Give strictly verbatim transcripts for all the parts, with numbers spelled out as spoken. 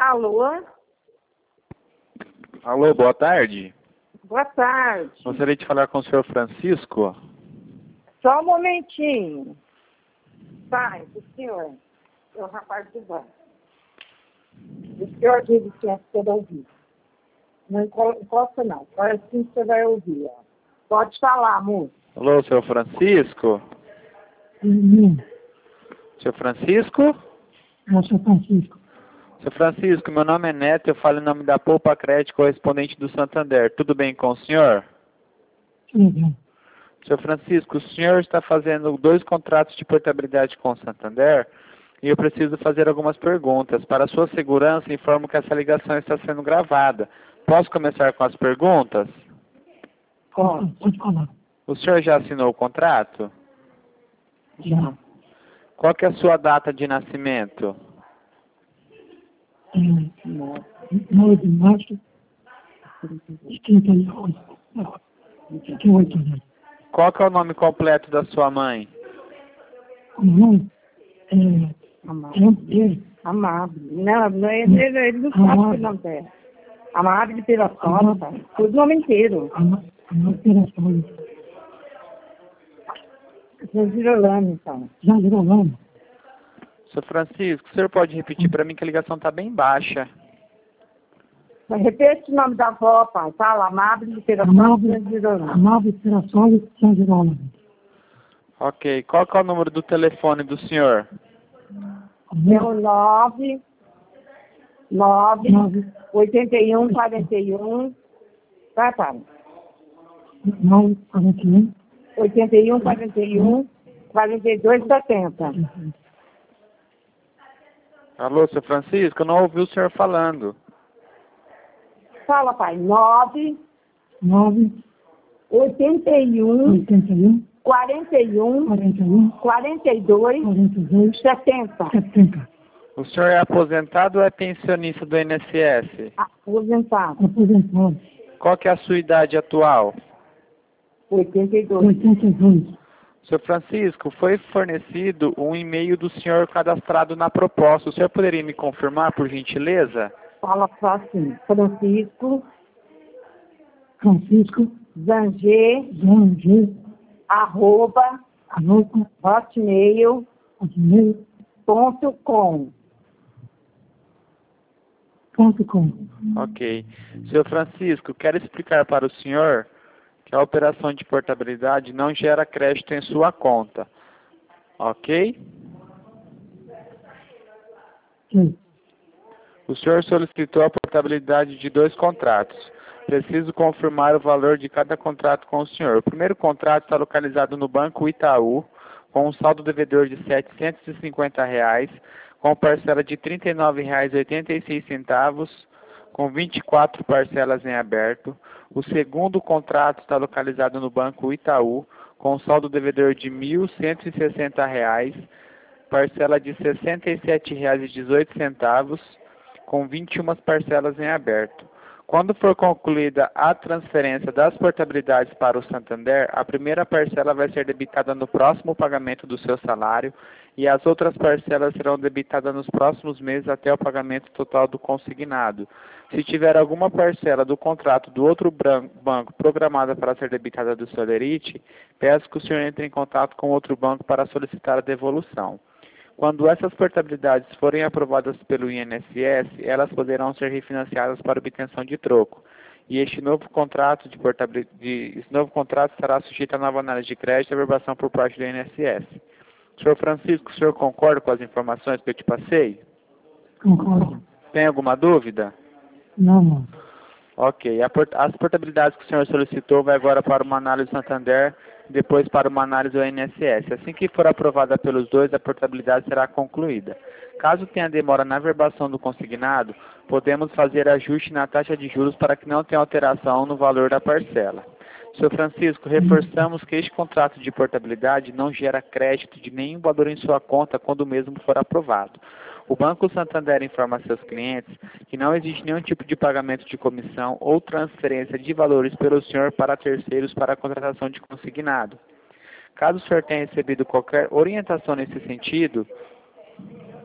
Alô? Alô, boa tarde. Boa tarde. Gostaria de falar com o senhor Francisco. Só um momentinho. Pai, o senhor é o rapaz do banco. O senhor diz que é você vai ouvir. Não encosta não. Agora sim você vai ouvir. Ó. Pode falar, amor. Alô, senhor Francisco? Sim, Senhor Francisco? é o seu Francisco. Senhor Francisco, meu nome é Neto, eu falo em nome da Poupa Crédito, correspondente do Santander. Tudo bem com o senhor? Tudo bem. Senhor Francisco, o senhor está fazendo dois contratos de portabilidade com o Santander e eu preciso fazer algumas perguntas. Para sua segurança, informo que essa ligação está sendo gravada. Posso começar com as perguntas? Pode, pode falar. O senhor já assinou o contrato? Já. Qual que é a sua data de nascimento? É, nove de março de trinta e oito. trinta e oito anos. Qual que é o nome completo da sua mãe? O nome é... é, é Amável. Não, não ele, ele, ele não sabe o nome dela. Amável de Piracicaba, pai. Foi o nome inteiro. Amável Piracicaba. Já Girolamo, então. Já virou nome. Senhor Francisco, o senhor pode repetir para mim que a ligação está bem baixa. Mas repete o nome da avó, pai. Fala, Amável de Piracicaba, Amável, São Girolamo. Amável Piracicaba, São Girolamo. Ok. Qual que é o número do telefone do senhor? É o nove, nove, nove, oitenta e um, quarenta e um, tá, pai? nove, quarenta e um. oitenta e um, quarenta e um, quarenta e dois, setenta. Alô, senhor Francisco, eu não ouvi o senhor falando. Fala, pai. nove, nove, oitenta e um, oitenta e um, quarenta e um, quarenta e um, quarenta e dois, quarenta e dois, setenta. setenta. O senhor é aposentado ou é pensionista do I N S S? Aposentado. Aposentado. Qual que é a sua idade atual? oitenta e dois. oitenta e dois. Senhor Francisco, foi fornecido um e-mail do senhor cadastrado na proposta. O senhor poderia me confirmar, por gentileza? Fala só assim. Francisco Francisco Zanger, Zanger, arroba, arroba, hotmail hotmail ponto com. ponto com. Ok. Senhor Francisco, quero explicar para o senhor que a operação de portabilidade não gera crédito em sua conta. Ok? Sim. O senhor solicitou a portabilidade de dois contratos. Preciso confirmar o valor de cada contrato com o senhor. O primeiro contrato está localizado no Banco Itaú, com um saldo devedor de setecentos e cinquenta reais, com parcela de trinta e nove reais e oitenta e seis centavos, com vinte e quatro parcelas em aberto. O segundo contrato está localizado no Banco Itaú, com saldo devedor de mil cento e sessenta reais, parcela de sessenta e sete reais e dezoito centavos, com vinte e uma parcelas em aberto. Quando for concluída a transferência das portabilidades para o Santander, a primeira parcela vai ser debitada no próximo pagamento do seu salário e as outras parcelas serão debitadas nos próximos meses até o pagamento total do consignado. Se tiver alguma parcela do contrato do outro banco programada para ser debitada do seu lerite, peço que o senhor entre em contato com outro banco para solicitar a devolução. Quando essas portabilidades forem aprovadas pelo I N S S, elas poderão ser refinanciadas para obtenção de troco. E este novo contrato de portabilidade, esse novo contrato estará sujeito a nova análise de crédito e averbação por parte do I N S S. senhor Francisco, o senhor concorda com as informações que eu te passei? Concordo. Tem alguma dúvida? Não, não. Ok. Port as portabilidades que o senhor solicitou vai agora para uma análise do Santander, depois para uma análise do I N S S. Assim que for aprovada pelos dois, a portabilidade será concluída. Caso tenha demora na verbação do consignado, podemos fazer ajuste na taxa de juros para que não tenha alteração no valor da parcela. senhor Francisco, reforçamos que este contrato de portabilidade não gera crédito de nenhum valor em sua conta quando o mesmo for aprovado. O Banco Santander informa a seus clientes que não existe nenhum tipo de pagamento de comissão ou transferência de valores pelo senhor para terceiros para a contratação de consignado. Caso o senhor tenha recebido qualquer orientação nesse sentido,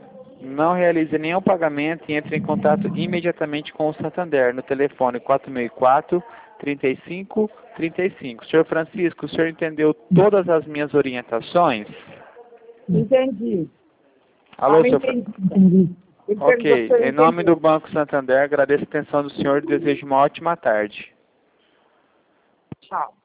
não realize nenhum pagamento e entre em contato imediatamente com o Santander no telefone quatro seis quatro, três cinco, três cinco. senhor Francisco, o senhor entendeu todas as minhas orientações? Entendi. Alô, Ah, senhor Fra- entendi. Entendi. Ele Ok, perguntou se eu em nome entendi. do Banco Santander, agradeço a atenção do senhor e desejo uma ótima tarde. Tchau.